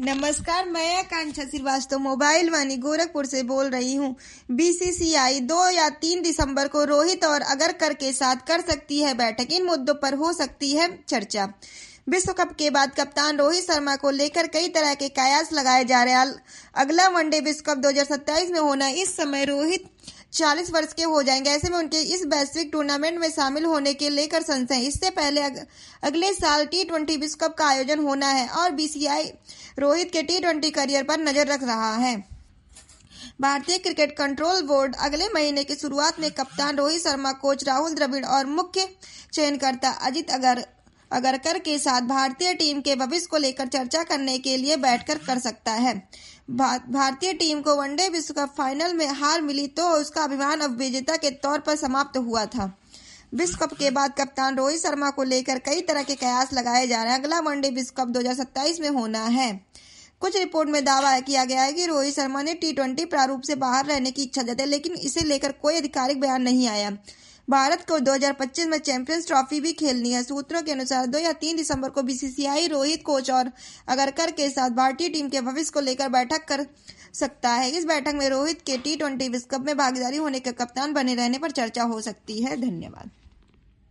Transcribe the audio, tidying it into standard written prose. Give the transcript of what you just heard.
नमस्कार, मैं आकांक्षा श्रीवास्तव मोबाइल वाणी गोरखपुर से बोल रही हूँ। बीसीसीआई 2 या 3 दिसंबर को रोहित और अगरकर के साथ कर सकती है बैठक। इन मुद्दों पर हो सकती है चर्चा। विश्व कप के बाद कप्तान रोहित शर्मा को लेकर कई तरह के कयास लगाए जा रहे हैं। अगला वनडे विश्व कप 2027 में होना है। इस समय रोहित 40 वर्ष के हो जाएंगे। ऐसे में उनके इस वैश्विक टूर्नामेंट में शामिल होने के लेकर संशय। इससे पहले अगले साल T20 विश्व कप का आयोजन होना है और बीसीसीआई रोहित के T20 करियर पर नजर रख रहा है। भारतीय क्रिकेट कंट्रोल बोर्ड अगले महीने की शुरुआत में कप्तान रोहित शर्मा, कोच राहुल द्रविड़ और मुख्य चयनकर्ता अजित अगरकर के साथ भारतीय टीम के भविष्य को लेकर चर्चा करने के लिए बैठकर कर सकता है। भारतीय टीम को वनडे विश्व कप फाइनल में हार मिली तो उसका अभिमान अब विजेता के तौर पर समाप्त हुआ था। विश्व कप के बाद कप्तान रोहित शर्मा को लेकर कई तरह के कयास लगाए जा रहे हैं। अगला वनडे विश्व कप 2027 में होना है। कुछ रिपोर्ट में दावा किया गया है कि रोहित शर्मा ने T20 प्रारूप से बाहर रहने की इच्छा जताई, लेकिन इसे लेकर कोई आधिकारिक बयान नहीं आया। भारत को 2025 में चैंपियंस ट्रॉफी भी खेलनी है। सूत्रों के अनुसार 2 या 3 दिसंबर को बीसीसीआई रोहित, कोच और अगरकर के साथ भारतीय टीम के भविष्य को लेकर बैठक कर सकता है। इस बैठक में रोहित के T20 विश्व कप में भागीदारी होने के कप्तान बने रहने पर चर्चा हो सकती है। धन्यवाद।